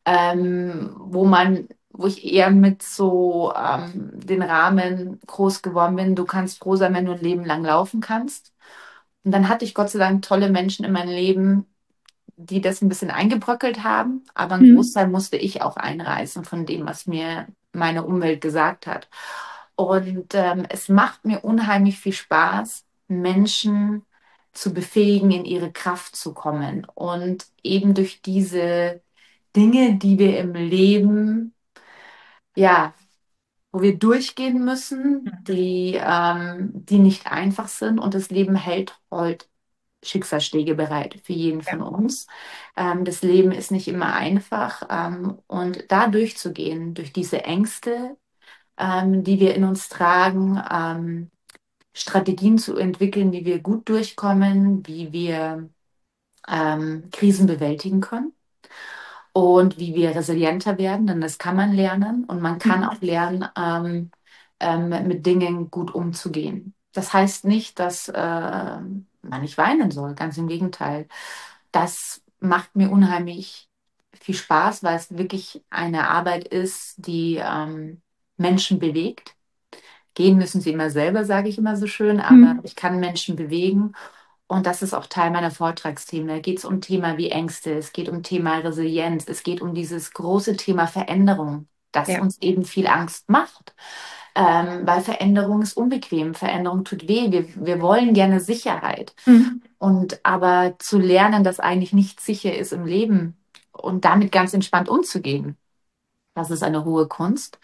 wo ich eher mit so den Rahmen groß geworden bin. Du kannst froh sein, wenn du ein Leben lang laufen kannst. Und dann hatte ich Gott sei Dank tolle Menschen in meinem Leben, die das ein bisschen eingebröckelt haben, aber einen Hm. Großteil musste ich auch einreißen von dem, was mir meine Umwelt gesagt hat. Und es macht mir unheimlich viel Spaß, Menschen zu befähigen, in ihre Kraft zu kommen und eben durch Dinge, die wir im Leben, ja, wo wir durchgehen müssen, die nicht einfach sind. Und das Leben hält heute Schicksalsschläge bereit für jeden von Ja. uns. Das Leben ist nicht immer einfach. Und da durchzugehen, durch diese Ängste, die wir in uns tragen, Strategien zu entwickeln, wie wir gut durchkommen, wie wir Krisen bewältigen können und wie wir resilienter werden, denn das kann man lernen und man kann Mhm. auch lernen, mit Dingen gut umzugehen. Das heißt nicht, dass man nicht weinen soll, ganz im Gegenteil. Das macht mir unheimlich viel Spaß, weil es wirklich eine Arbeit ist, die Menschen bewegt. Gehen müssen sie immer selber, sage ich immer so schön, aber Mhm. ich kann Menschen bewegen und das ist auch Teil meiner Vortragsthemen. Da geht es um Thema wie Ängste, es geht um Thema Resilienz, es geht um dieses große Thema Veränderung, das Ja. uns eben viel Angst macht. Weil Veränderung ist unbequem, Veränderung tut weh. Wir wollen gerne Sicherheit. Mhm. Und aber zu lernen, dass eigentlich nichts sicher ist im Leben und damit ganz entspannt umzugehen, das ist eine hohe Kunst.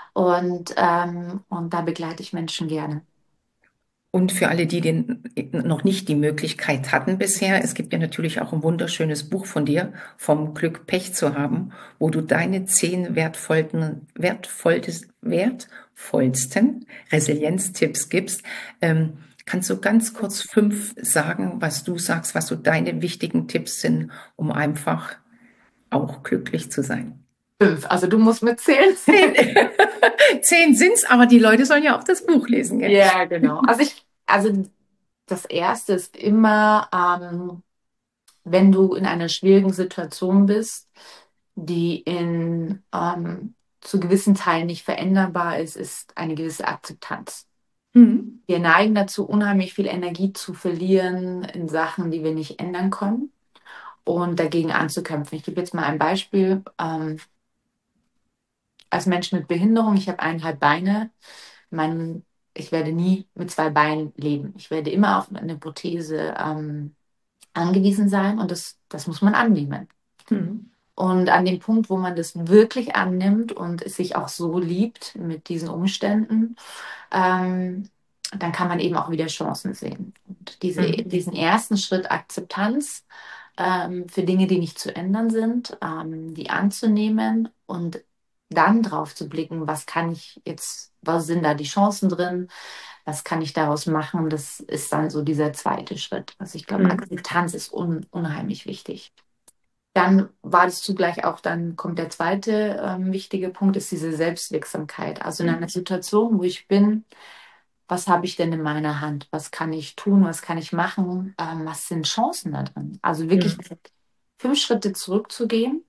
Und da begleite ich Menschen gerne. Und für alle, die noch nicht die Möglichkeit hatten bisher, es gibt ja natürlich auch ein wunderschönes Buch von dir, vom Glück Pech zu haben, wo du deine 10 wertvollsten Resilienztipps gibst. Kannst du ganz kurz 5 sagen, was du sagst, was so deine wichtigen Tipps sind, um einfach auch glücklich zu sein? 5, also du musst mitzählen. 10, 10 sind's, aber die Leute sollen ja auch das Buch lesen, gell? Ja, genau. Also das Erste ist immer, wenn du in einer schwierigen Situation bist, die zu gewissen Teilen nicht veränderbar ist, ist eine gewisse Akzeptanz. Mhm. Wir neigen dazu, unheimlich viel Energie zu verlieren in Sachen, die wir nicht ändern können und dagegen anzukämpfen. Ich gebe jetzt mal ein Beispiel. Als Mensch mit Behinderung, ich habe 1,5 Beine. Mein, Ich werde nie mit 2 Beinen leben. Ich werde immer auf eine Prothese angewiesen sein und das muss man annehmen. Mhm. Und an dem Punkt, wo man das wirklich annimmt und es sich auch so liebt mit diesen Umständen, ähm, dann kann man eben auch wieder Chancen sehen. Und Mhm. diesen ersten Schritt Akzeptanz für Dinge, die nicht zu ändern sind, die anzunehmen und dann drauf zu blicken, was kann ich jetzt, was sind da die Chancen drin, was kann ich daraus machen, das ist dann so dieser zweite Schritt. Also ich glaube, Mhm. Akzeptanz ist unheimlich wichtig. Dann war das zugleich auch, dann kommt der zweite wichtige Punkt, ist diese Selbstwirksamkeit. Also in einer Situation, wo ich bin, was habe ich denn in meiner Hand? Was kann ich tun? Was kann ich machen? Was sind Chancen da drin? Also wirklich Mhm. 5 Schritte zurückzugehen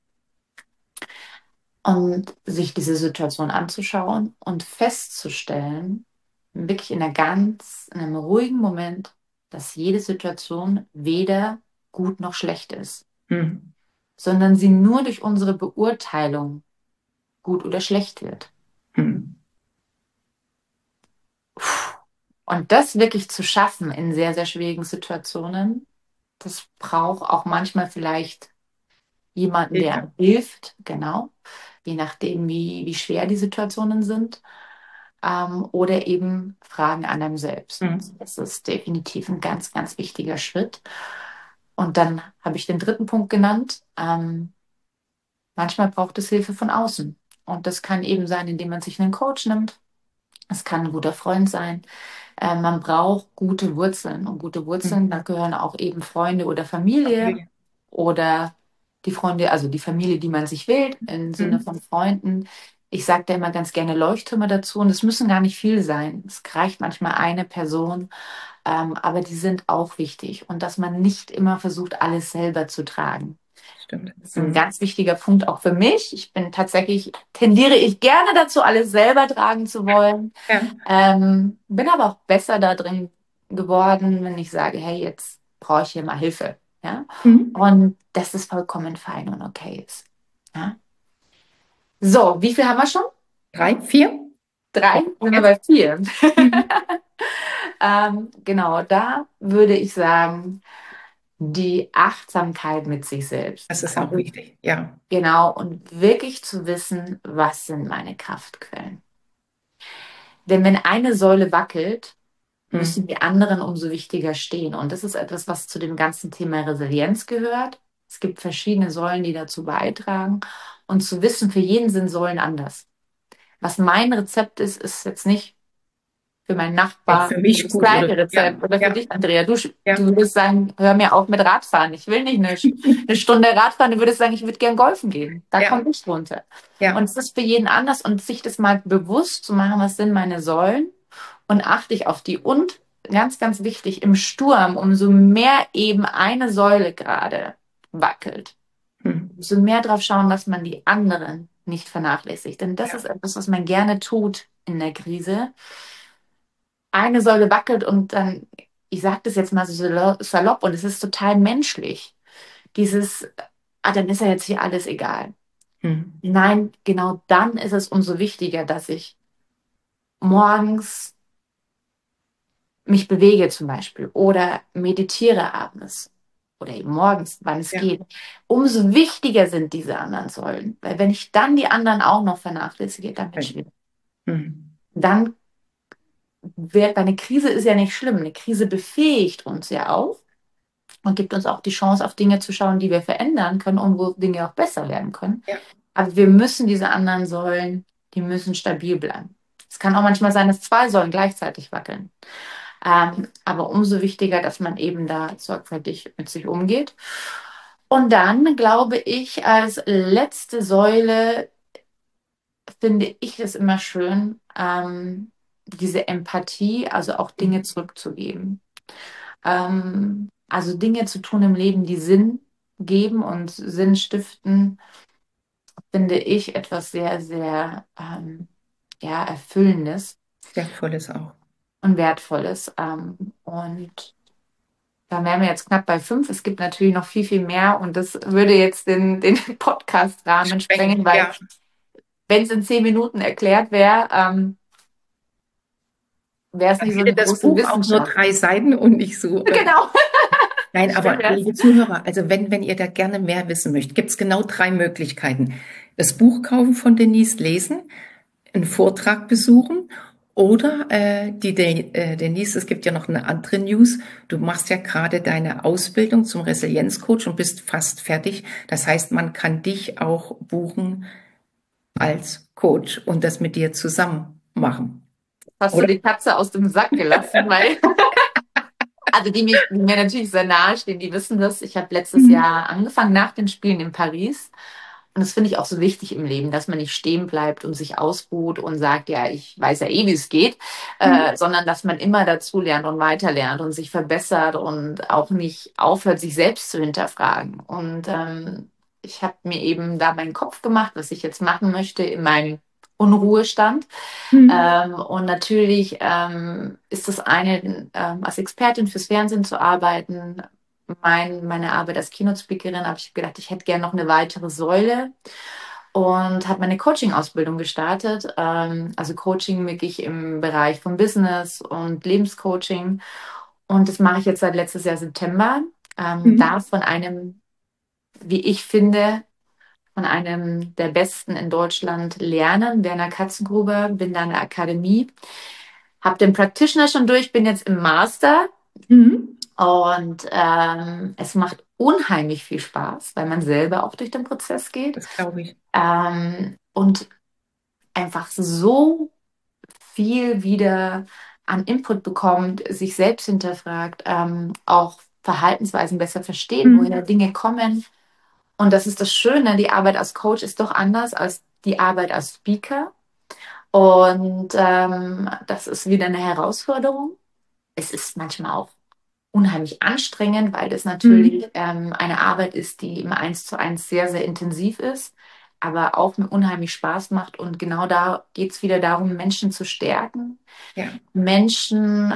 und sich diese Situation anzuschauen und festzustellen, wirklich in einem ruhigen Moment, dass jede Situation weder gut noch schlecht ist, Mhm. sondern sie nur durch unsere Beurteilung gut oder schlecht wird. Mhm. Und das wirklich zu schaffen in sehr, sehr schwierigen Situationen, das braucht auch manchmal vielleicht jemanden, der Hilfe. hilft, genau, je nachdem, wie schwer die Situationen sind, oder eben Fragen an einem selbst. Mhm. Das ist definitiv ein ganz, ganz wichtiger Schritt. Und dann habe ich den dritten Punkt genannt. Manchmal braucht es Hilfe von außen. Und das kann eben sein, indem man sich einen Coach nimmt. Es kann ein guter Freund sein. Man braucht gute Wurzeln. Und gute Wurzeln, Mhm. da gehören auch eben Freunde oder Familie Familie. oder die Freunde, also die Familie, die man sich wählt, im Sinne Mhm. von Freunden. Ich sage da immer ganz gerne Leuchttürme dazu und es müssen gar nicht viel sein. Es reicht manchmal eine Person, aber die sind auch wichtig und dass man nicht immer versucht, alles selber zu tragen. Stimmt. Das ist ein Mhm. ganz wichtiger Punkt auch für mich. Tendiere ich gerne dazu, alles selber tragen zu wollen. Ja. Bin aber auch besser da drin geworden, wenn ich sage, hey, jetzt brauche ich hier mal Hilfe. Ja? Mhm. Und dass das vollkommen fein und okay ist. Ja? So, wie viel haben wir schon? 3, 4. 3? Sind wir bei 4. Mhm. Genau, da würde ich sagen, die Achtsamkeit mit sich selbst. Das ist auch Also wichtig. Ja. genau, und wirklich zu wissen, was sind meine Kraftquellen. Denn wenn eine Säule wackelt, Hm. müssen die anderen umso wichtiger stehen. Und das ist etwas, was zu dem ganzen Thema Resilienz gehört. Es gibt verschiedene Säulen, die dazu beitragen. Und zu wissen, für jeden sind Säulen anders. Was mein Rezept ist, ist jetzt nicht für meinen Nachbar Für mich das gut oder gleiche ja, Rezept oder für ja, dich, Andrea. Du ja, würdest sagen, hör mir auf mit Radfahren. Ich will nicht eine Stunde Radfahren. Du würdest sagen, ich würde gern golfen gehen. Da ja, komme ich runter. Und ja. es ist für jeden anders und sich das mal bewusst zu machen, was sind meine Säulen und achte ich auf die. Und ganz, ganz wichtig, im Sturm, umso mehr eben eine Säule gerade wackelt, Hm. umso mehr drauf schauen, dass man die anderen nicht vernachlässigt. Denn das ist Ja. etwas, was man gerne tut in der Krise. Eine Säule wackelt und dann, ich sage das jetzt mal so salopp und es ist total menschlich. Dieses, dann ist ja jetzt hier alles egal. Hm. Nein, genau dann ist es umso wichtiger, dass ich morgens mich bewege zum Beispiel oder meditiere abends oder eben morgens, wann es Ja. geht. Umso wichtiger sind diese anderen Säulen. Weil wenn ich dann die anderen auch noch vernachlässige, dann wird es Schön. schwierig. Hm. Dann wird, eine Krise ist ja nicht schlimm. Eine Krise befähigt uns ja auch und gibt uns auch die Chance, auf Dinge zu schauen, die wir verändern können und wo Dinge auch besser werden können. Ja. Aber wir müssen diese anderen Säulen, die müssen stabil bleiben. Es kann auch manchmal sein, dass zwei Säulen gleichzeitig wackeln. Aber umso wichtiger, dass man eben da sorgfältig mit sich umgeht. Und dann glaube ich, als letzte Säule finde ich es immer schön, diese Empathie, also auch Dinge Hm. zurückzugeben. Also Dinge zu tun im Leben, die Sinn geben und Sinn stiften, finde ich etwas sehr, sehr ja, Erfüllendes Wertvolles auch. und Wertvolles. Und da wären wir jetzt knapp bei 5. Es gibt natürlich noch viel, viel mehr und das würde jetzt den Podcast-Rahmen Sprengen. sprengen, weil Ja. wenn es in 10 Minuten erklärt wäre, wäre es Dann nicht so hätte eine das große Buch auch nur Wissenschaft. 3 Seiten und nicht so. Genau, Nein, schön aber wär's. liebe Zuhörer, also wenn ihr da gerne mehr wissen möchtet, gibt es genau 3 Möglichkeiten. Das Buch kaufen von Denise, lesen, einen Vortrag besuchen oder Denise, es gibt ja noch eine andere News. Du machst ja gerade deine Ausbildung zum Resilienzcoach und bist fast fertig. Das heißt, man kann dich auch buchen als Coach und das mit dir zusammen machen, Hast du oder? die Katze aus dem Sack gelassen, weil also die mir natürlich sehr nahe stehen, die wissen das. Ich habe letztes Mhm. Jahr angefangen nach den Spielen in Paris. Und das finde ich auch so wichtig im Leben, dass man nicht stehen bleibt und sich ausruht und sagt, ja, ich weiß ja eh, wie es geht, Mhm. sondern dass man immer dazu lernt und weiterlernt und sich verbessert und auch nicht aufhört, sich selbst zu hinterfragen. Und ich habe mir eben da meinen Kopf gemacht, was ich jetzt machen möchte in meinem Unruhestand. Mhm. Und natürlich ist das eine, als Expertin fürs Fernsehen zu arbeiten. Meine Arbeit als Keynote-Speakerin habe ich gedacht, ich hätte gerne noch eine weitere Säule und habe meine Coaching-Ausbildung gestartet. Also Coaching wirklich im Bereich von Business und Lebenscoaching. Und das mache ich jetzt seit letztes Jahr September. Mhm. Da von einem, wie ich finde, von einem der Besten in Deutschland lernen, Werner Katzengruber, bin da in der Akademie, habe den Practitioner schon durch, bin jetzt im Master Mhm. und es macht unheimlich viel Spaß, weil man selber auch durch den Prozess geht Das glaube ich. und einfach so viel wieder an Input bekommt, sich selbst hinterfragt, auch Verhaltensweisen besser versteht, woher Mhm. Dinge kommen. Und das ist das Schöne, die Arbeit als Coach ist doch anders als die Arbeit als Speaker. Und das ist wieder eine Herausforderung. Es ist manchmal auch unheimlich anstrengend, weil das Mhm. natürlich eine Arbeit ist, die im Eins-zu-eins sehr, sehr intensiv ist, aber auch mir unheimlich Spaß macht. Und genau da geht es wieder darum, Menschen zu stärken, Ja. Menschen,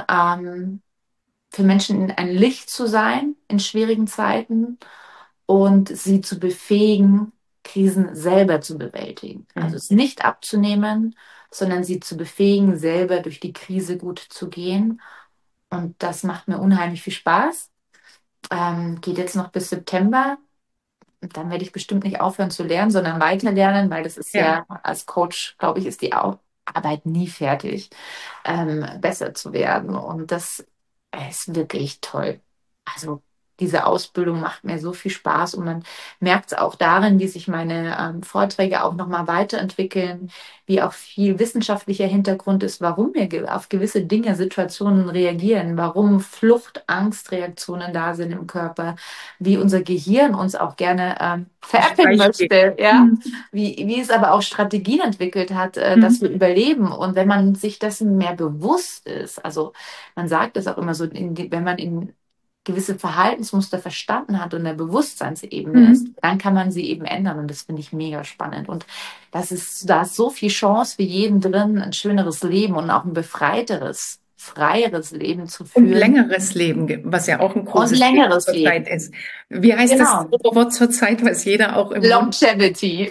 für Menschen ein Licht zu sein in schwierigen Zeiten und sie zu befähigen, Krisen selber zu bewältigen. Also Mhm. es nicht abzunehmen, sondern sie zu befähigen, selber durch die Krise gut zu gehen. Und das macht mir unheimlich viel Spaß. Geht jetzt noch bis September. Und dann werde ich bestimmt nicht aufhören zu lernen, sondern weiter lernen, weil das ist Ja. ja als Coach, glaube ich, ist die Arbeit nie fertig, besser zu werden. Und das ist wirklich toll. Also diese Ausbildung macht mir so viel Spaß und man merkt es auch darin, wie sich meine Vorträge auch nochmal weiterentwickeln, wie auch viel wissenschaftlicher Hintergrund ist, warum wir auf gewisse Dinge, Situationen reagieren, warum Flucht, Angstreaktionen da sind im Körper, wie unser Gehirn uns auch gerne veräppeln Beispiel. möchte, ja, Mhm. wie es aber auch Strategien entwickelt hat, dass Mhm. wir überleben. Und wenn man sich dessen mehr bewusst ist, also man sagt es auch immer so, wenn man in gewisse Verhaltensmuster verstanden hat und in der Bewusstseinsebene ist, Mhm. dann kann man sie eben ändern. Und das finde ich mega spannend. Und da ist so viel Chance für jeden drin, ein schöneres Leben und auch ein befreiteres, freieres Leben zu Und führen längeres Leben, was ja auch ein und großes Thema längeres zurzeit Leben. ist. Wie heißt das Genau. Zauberwort zurzeit, was jeder auch im Mund Longevity.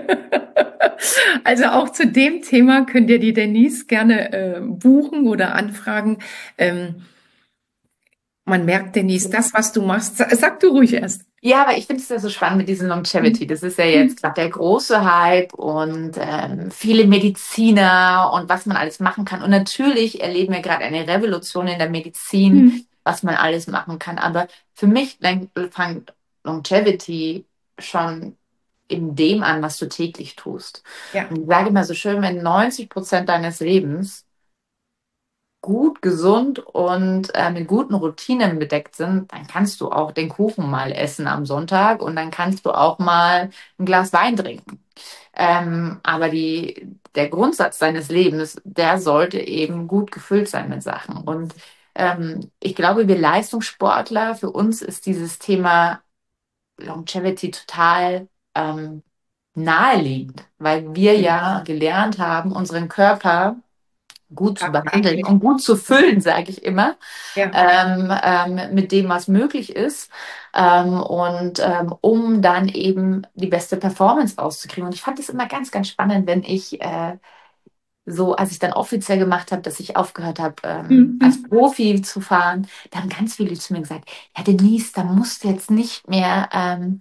Also auch zu dem Thema könnt ihr die Denise gerne buchen oder anfragen. Ähm, Man merkt, Denise, das, was du machst, sag du ruhig erst. Ja, aber ich finde es ja so spannend mit diesem Longevity. Mhm. Das ist ja jetzt gerade der große Hype und viele Mediziner und was man alles machen kann. Und natürlich erleben wir gerade eine Revolution in der Medizin, Mhm. was man alles machen kann. Aber für mich fängt Longevity schon in dem an, was du täglich tust. Ja, Und ich sage immer so schön, wenn 90% deines Lebens gut, gesund und mit guten Routinen bedeckt sind, dann kannst du auch den Kuchen mal essen am Sonntag und dann kannst du auch mal ein Glas Wein trinken. Aber der Grundsatz deines Lebens, der sollte eben gut gefüllt sein mit Sachen. Und ich glaube, wir Leistungssportler, für uns ist dieses Thema Longevity total naheliegend, weil wir mhm. ja gelernt haben, unseren Körper gut zu behandeln Tagtäglich. und gut zu füllen, sage ich immer, Ja, mit dem, was möglich ist, um dann eben die beste Performance rauszukriegen. Und ich fand es immer ganz, ganz spannend, wenn ich so, als ich dann offiziell gemacht habe, dass ich aufgehört habe, als mhm. Profi zu fahren, da haben ganz viele zu mir gesagt, ja, Denise, da musst du jetzt nicht mehr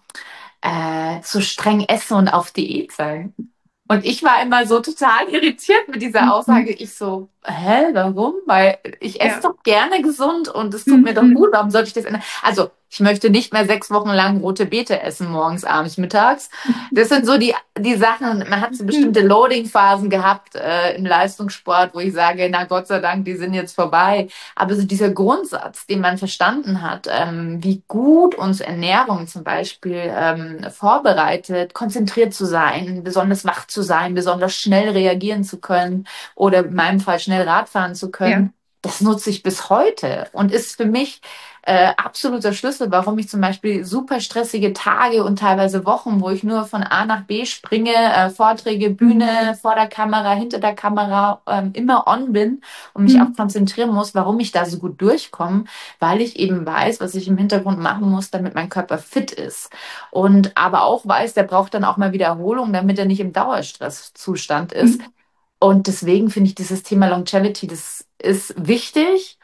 so streng essen und auf Diät sein. Und ich war immer so total irritiert mit dieser Aussage. Mhm. Ich so, hä, warum? Weil ich esse Ja, doch gerne gesund und es tut mir doch gut. mhm. Warum sollte ich das ändern? Also, ich möchte nicht mehr 6 Wochen lang rote Beete essen, morgens, abends, mittags. Das sind so die Sachen. Man hat so bestimmte Mhm. Loading-Phasen gehabt im Leistungssport, wo ich sage, na Gott sei Dank, die sind jetzt vorbei. Aber so dieser Grundsatz, den man verstanden hat, wie gut uns Ernährung zum Beispiel vorbereitet, konzentriert zu sein, besonders wach zu sein, besonders schnell reagieren zu können oder in meinem Fall schnell Radfahren zu Ja, können, das nutze ich bis heute und ist für mich absoluter Schlüssel, warum ich zum Beispiel super stressige Tage und teilweise Wochen, wo ich nur von A nach B springe, Vorträge, mhm. Bühne, vor der Kamera, hinter der Kamera, immer on bin und mich auch Mhm. konzentrieren muss, warum ich da so gut durchkomme, weil ich eben weiß, was ich im Hintergrund machen muss, damit mein Körper fit ist. Und aber auch weiß, der braucht dann auch mal Wiederholung, damit er nicht im Dauerstresszustand ist. Mhm. Und deswegen finde ich dieses Thema Longevity, das ist wichtig.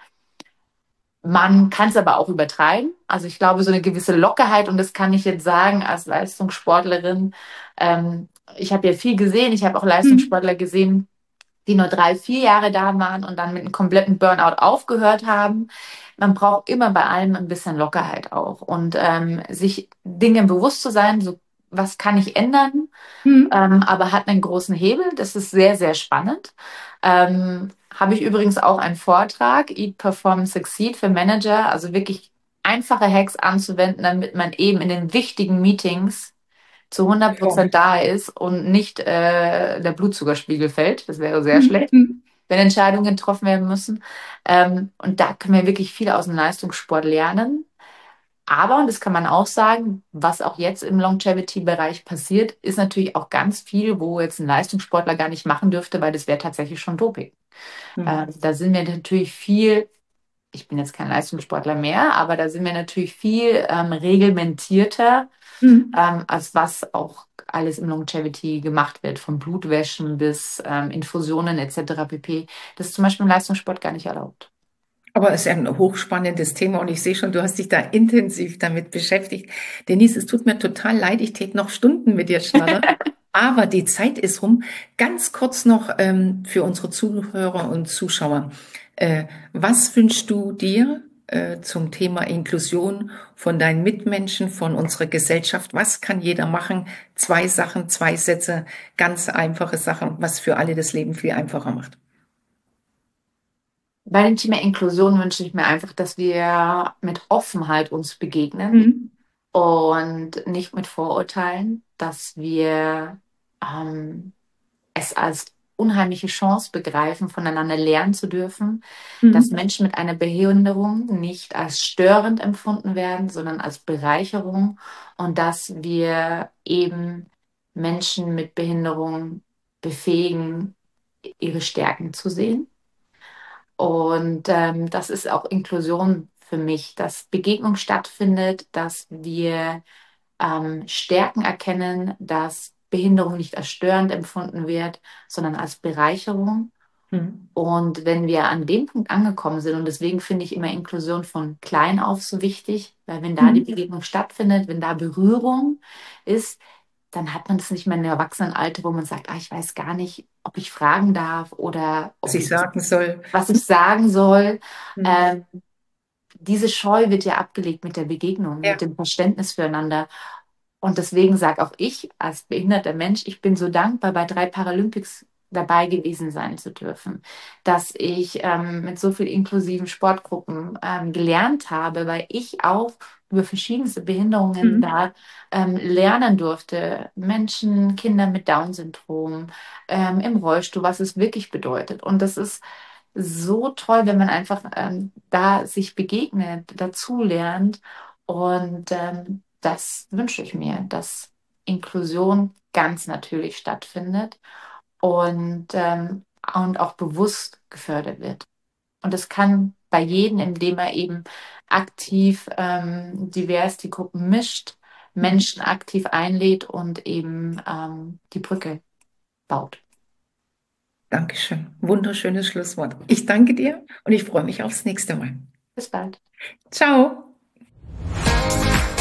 Man kann es aber auch übertreiben. Also ich glaube, so eine gewisse Lockerheit, und das kann ich jetzt sagen als Leistungssportlerin, ich habe ja viel gesehen, ich habe auch Mhm. Leistungssportler gesehen, die nur 3, 4 Jahre da waren und dann mit einem kompletten Burnout aufgehört haben. Man braucht immer bei allem ein bisschen Lockerheit auch und sich Dinge bewusst zu sein, so was kann ich ändern, Mhm. aber hat einen großen Hebel. Das ist sehr, sehr spannend. Habe ich übrigens auch einen Vortrag, Eat, Perform, Succeed für Manager, also wirklich einfache Hacks anzuwenden, damit man eben in den wichtigen Meetings zu 100% da ist und nicht der Blutzuckerspiegel fällt. Das wäre sehr Mhm. schlecht, Mhm. wenn Entscheidungen getroffen werden müssen. Und da können wir wirklich viel aus dem Leistungssport lernen. Aber, und das kann man auch sagen, was auch jetzt im Longevity-Bereich passiert, ist natürlich auch ganz viel, wo jetzt ein Leistungssportler gar nicht machen dürfte, weil das wäre tatsächlich schon Doping. Mhm. Da sind wir natürlich viel, ich bin jetzt kein Leistungssportler mehr, aber da sind wir natürlich viel reglementierter, Mhm. als was auch alles im Longevity gemacht wird, von Blutwäschen bis Infusionen etc. pp. Das ist zum Beispiel im Leistungssport gar nicht erlaubt. Aber es ist ein hochspannendes Thema und ich sehe schon, du hast dich da intensiv damit beschäftigt. Denise, es tut mir total leid, ich täte noch Stunden mit dir schnattern, aber die Zeit ist rum. Ganz kurz noch für unsere Zuhörer und Zuschauer. Was wünschst du dir zum Thema Inklusion von deinen Mitmenschen, von unserer Gesellschaft? Was kann jeder machen? Zwei Sachen, zwei Sätze, ganz einfache Sachen, was für alle das Leben viel einfacher macht. Bei dem Thema Inklusion wünsche ich mir einfach, dass wir mit Offenheit uns begegnen Mhm. und nicht mit Vorurteilen, dass wir ähm, es als unheimliche Chance begreifen, voneinander lernen zu dürfen, dass Mhm. Menschen mit einer Behinderung nicht als störend empfunden werden, sondern als Bereicherung und dass wir eben Menschen mit Behinderung befähigen, ihre Stärken zu sehen. Und das ist auch Inklusion für mich, dass Begegnung stattfindet, dass wir Stärken erkennen, dass Behinderung nicht als störend empfunden wird, sondern als Bereicherung. Mhm. Und wenn wir an dem Punkt angekommen sind, und deswegen finde ich immer Inklusion von klein auf so wichtig, weil wenn da die Mhm. Begegnung stattfindet, wenn da Berührung ist, dann hat man das nicht mehr im Erwachsenenalter, wo man sagt, ich weiß gar nicht, ob ich fragen darf oder Was ob ich ich, sagen soll. was ich sagen soll. Mhm. Ähm, diese Scheu wird ja abgelegt mit der Begegnung, mit Ja. dem Verständnis füreinander. Und deswegen sage auch ich als behinderter Mensch, ich bin so dankbar, bei 3 Paralympics dabei gewesen sein zu dürfen, dass ich mit so vielen inklusiven Sportgruppen gelernt habe, weil ich auch über verschiedenste Behinderungen Mhm. da lernen durfte. Menschen, Kinder mit Down-Syndrom, im Rollstuhl, was es wirklich bedeutet. Und das ist so toll, wenn man einfach da sich begegnet, dazu lernt. Und das wünsche ich mir, dass Inklusion ganz natürlich stattfindet und auch bewusst gefördert wird. Und das kann bei jedem, indem er eben aktiv divers die Gruppen mischt, Mhm. Menschen aktiv einlädt und eben die Brücke baut. Dankeschön. Wunderschönes Schlusswort. Ich danke dir und ich freue mich aufs nächste Mal. Bis bald. Ciao.